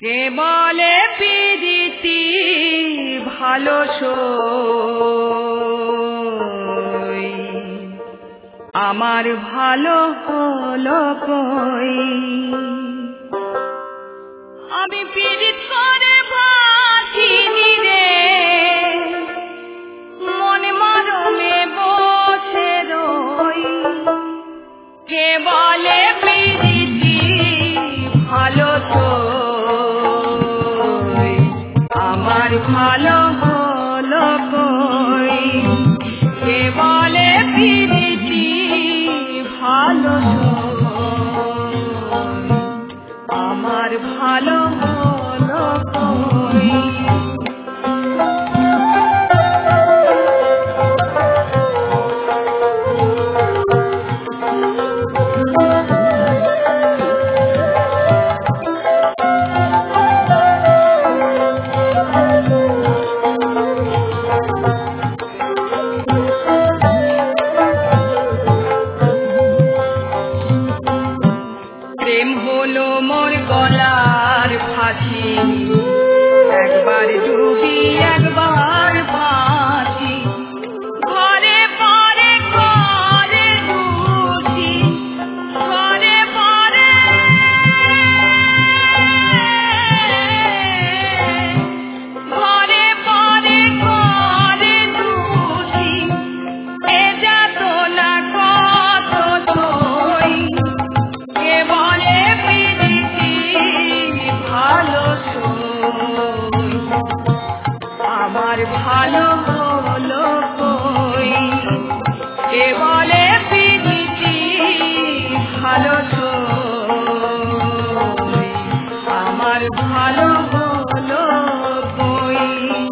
কে বলে প্রীতি ভালো সই, আমার ভালো হলো কই। আমি পীড়িত করে বাঁচিনি রে, মনে মরমে বসে রই। কে বলে প্রীতি ভালো সই, আমার ভালো হলো কই। কে বলে প্রীতি ভালো সই, আমার ভালো হলো কই। প্রেম হলো মোর গলার ফাঁসি, একবার ডুবি একবার বাঁচি। ঘরে পরে করে দুটি, ঘরে পরে ঘরে পরে করে দুটি। এ যাতনা কত সই। কে বলে প্রীতি ভালো সই, আমার ভালো হলো কই। কে বলে প্রীতি ভালো সই, আমার ভালো হলো কই।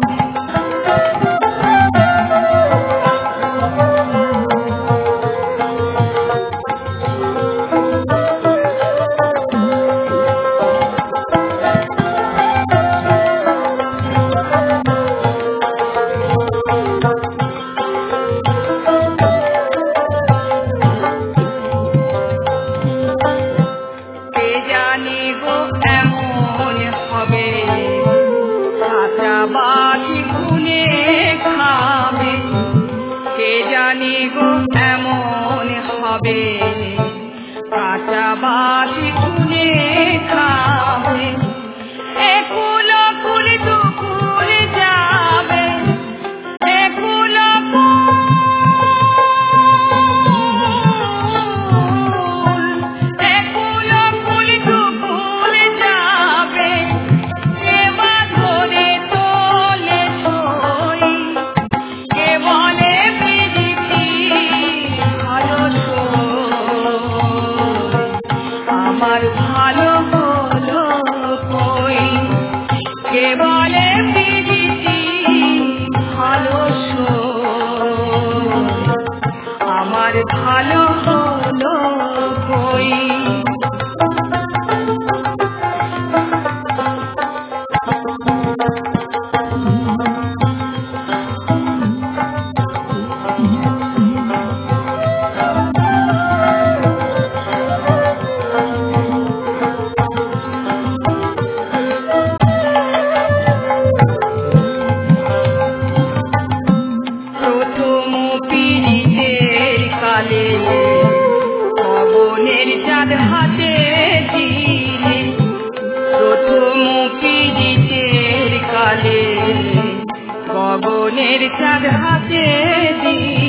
কে জানে গো এমন হবে, কাঁচা বাটি খুনে খাবে। কে জানে গো এমন হবে, কাঁচা বাটি খুনে খাবে। একুল কুল দুকুল যাবে, একুল একুল কুল দুকুল যাবে। কে বা ধরে তোলে সই। কে বলে প্রীতি ভালো সই, আমার ভালো হলো কই। কে বলে প্রীতি ভালো সই, আমার ভালো হলো কই। প্রথম পীড়িতের কালে গগনের চাঁদ হাতে দিলে। প্রথম পীড়িতের কালে গগনের চাঁদ হাতে দিলে।